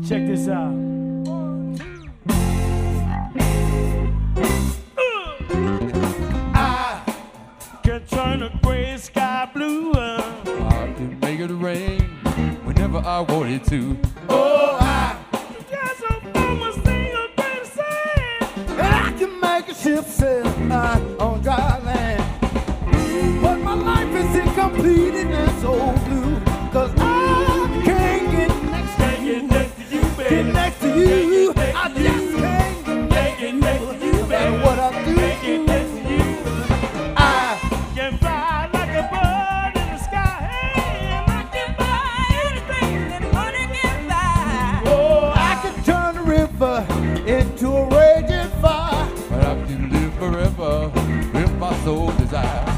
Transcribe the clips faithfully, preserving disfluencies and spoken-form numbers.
Check this out. I can turn the gray sky blue. I can make it rain whenever I wanted to. Oh, I just a woman sing a great sing. And I can make a ship sail high on dry land. But my life is incomplete and it's so blue. Cause I can't get next to you. Get next to you, baby. Get next to you. I just can't Get next to you, no matter baby. what I do. Get next to you. I Can fly like a bird in the sky. And I can buy anything that money can buy. Oh, I can turn the river into a raging fire. But I can live forever if my soul desires.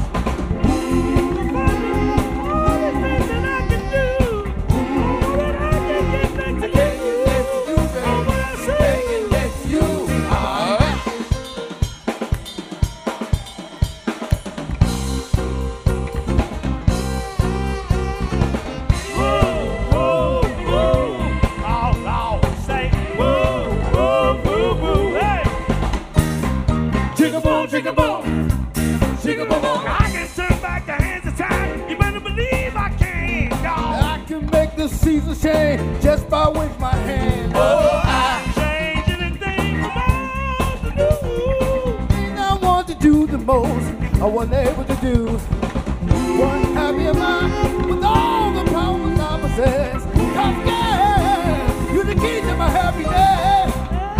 I can turn back the hands of time. You better believe I can, dog. I can make the season change just by waving my hand. Oh, I change anything from all to do. And I want to do the most I wasn't able to do. One happy mind with all the powers I possess. Cause yeah, you're the key to my happiness.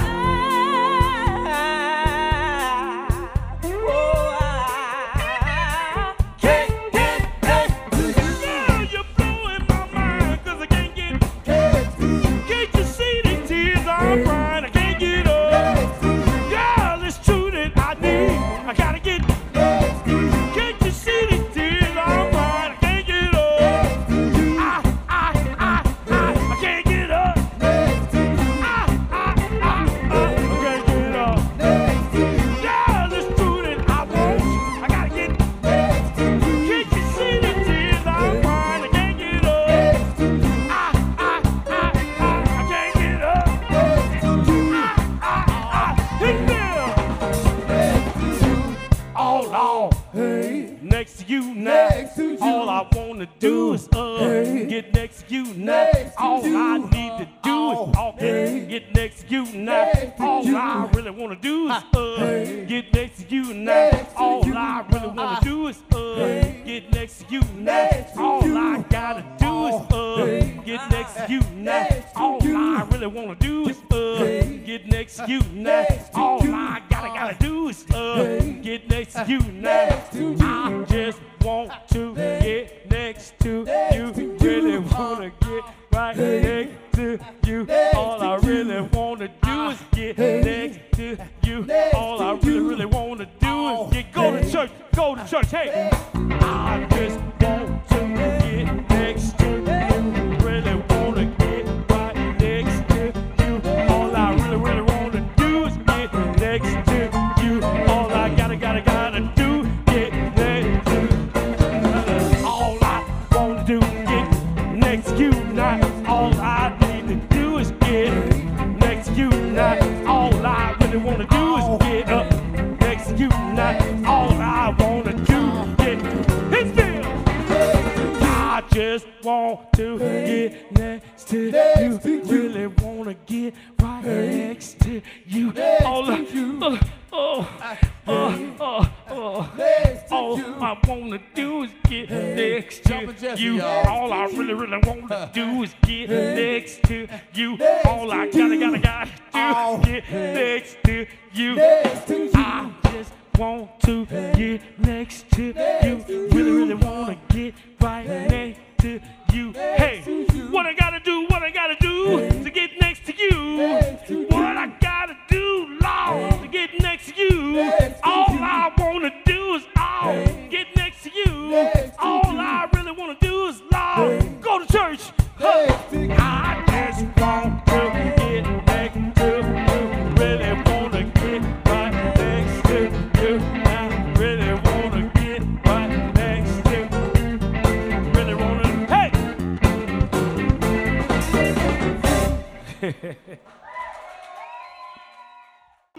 Next to you now. Next to you. All I wanna do is uh Hey. get next to you now. Next to All you. I need to do Oh. is talk Hey. and get next to you now. Next to All you. I really wanna do is uh Hey. get next to you now. Next to All you. I really wanna Ah. do is uh Hey. get next to you now. Next to All you. I gotta do is uh Hey. get next to you now. Next to All you. I really wanna do is uh Hey. get next to you now. Next to All you. I gotta gotta do is uh Hey. get next to you now. Next to you. I just want to get next to you. Really wanna get right next to you. All I really wanna do is get next to you. All I really, really wanna do is get go to church, go to church. Hey, I just want to get next to you. Really wanna get right next to you. All I really, really wanna do is get next to you. All I gotta, gotta, gotta do get next to you. All I wanna do is get next to you now. All I need to do is get next to you now. All I really wanna do is get up next to you now. All I wanna do get it's Bill. I just want to get next to you. Really wanna get right next to you. All I, uh, oh, uh, uh, uh, all I wanna do is get next Jumpin' to Jesse, you. y'all. All I really, really wanna do is get next to you. All I gotta, gotta, gotta do is get next to you. I just want to get next to you. Really, really wanna get right next to you. Hey, what I gotta do, what I gotta do to get next to you. What I gotta do, Lord, to get next to you. All I wanna do is all get next to you. All I really wanna do is, Lord, go to church. I just want to get next to you. Really wanna get right next to you. I really wanna get right next to you.